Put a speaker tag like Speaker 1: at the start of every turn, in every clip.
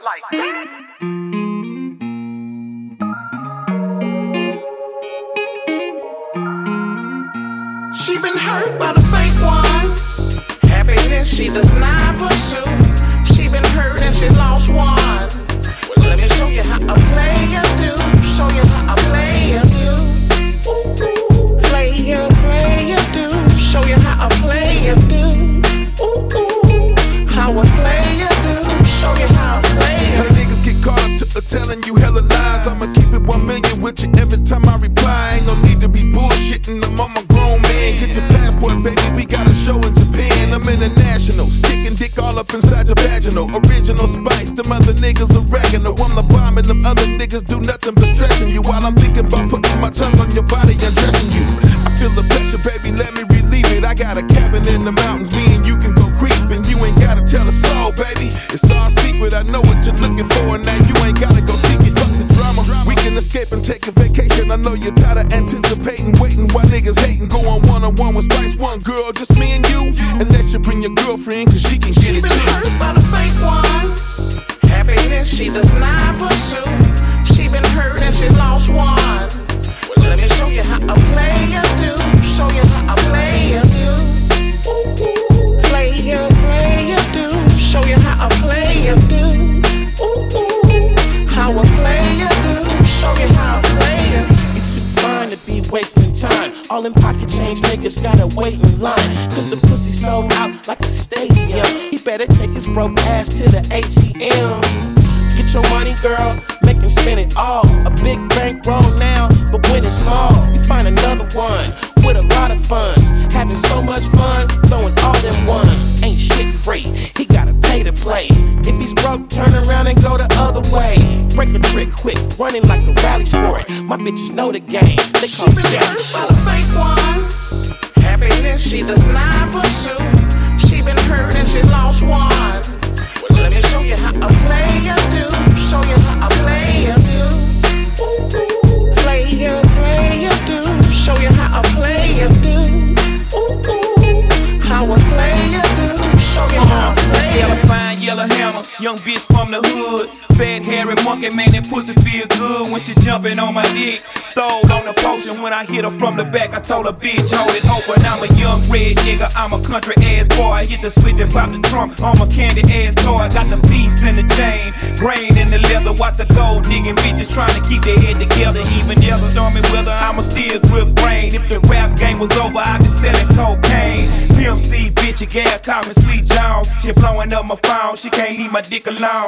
Speaker 1: She been hurt by the fake ones. Happiness she does not pursue. She been hurt and she lost once. Well, let me show you how a player do. Show you how a player do. Ooh, ooh. Player do. Show you how a player do. Ooh, ooh. How a player do. Show you how a player.
Speaker 2: Hey, niggas get caught up to telling you hella lies. I'ma keep it 1 million with you every time I reply. Ain't no need to be bullshitting. I'm on my grown man. Get your passport, baby. We got a show in Japan. I'm international. Sticking dick all up inside your vaginal. Original spice. Them other niggas oregano. I'm the bomb and them other niggas do nothing but stressing you. While I'm thinking about putting my tongue on your body and dressing you. I feel the pressure, baby. Let me relieve it. I got a cabin in the mountains. Me and you can go creeping. You ain't gotta tell a soul, baby. It's all secret. I know what you're looking for. And now you ain't gotta go seek it. Fuck the drama. We can escape and take a vacation. I know you're tired of anticipating, waiting while niggas hating. Going one-on-one with Spice One, girl, just me and you. Unless you bring your girlfriend, cause she can get it too.
Speaker 1: She been hurt by the fake ones. Happiness she does not pursue. She been hurt and she lost once. Well, let me show you how a player do. Show you how a player do. Ooh, ooh. Player do. Show you how a player do. Ooh, ooh. How a player do. Show you how a player.
Speaker 3: You too fine to be wasting time. All in pocket change niggas gotta wait in line. Cause the pussy sold out like a stadium. He better take his broke ass to the ATM. Get your money, girl, make him spend it all. A big bankroll now, but when it's small, you find another one with a lot of funds. Having so much fun, throwing all them ones. Ain't shit free, he gotta pay to play. If he's broke, turn around and go the other way. Break a trick quick, running like a rally sport. My bitches know the game, they call
Speaker 1: She been hurt by the fake ones. Happiness she does not pursue. She been hurt and she lost once. Well, let me show you how a player do. Show you how a player do. Ooh, ooh. Player do. Show you how a player do. Ooh, ooh. How a player do. Show you how a player do.
Speaker 4: Yellow fine, yellow hammer, young bitch from the hood. Fat, hairy monkey, man, that pussy feel good when she jumping on my dick. Throwed on the potion when I hit her from the back. I told her, bitch, hold it open. I'm a young red nigga, I'm a country ass boy. I hit the switch and pop the trunk on my candy ass toy. Got the piece in the chain, grain in the leather. Watch the gold digging bitches trying to keep their head together. Even if it's stormy weather, I'ma still grip brain. If the rap game was over, I'd be selling cocaine. PMC bitch, again, call me Sweet Jones. She blowing up my phone, she can't leave my dick alone.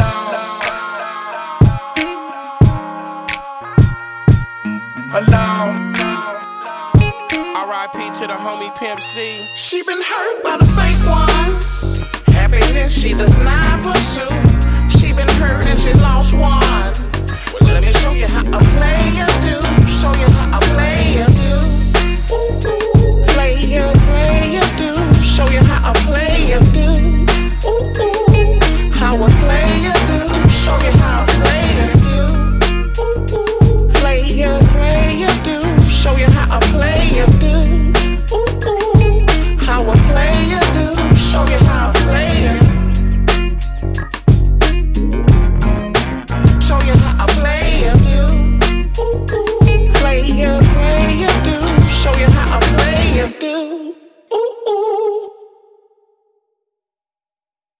Speaker 4: Alone.
Speaker 3: R.I.P. to the homie Pimp C.
Speaker 1: She been hurt by the fake ones. Happiness she does not pursue. She been hurt and she lost once. Well, let me show you how a player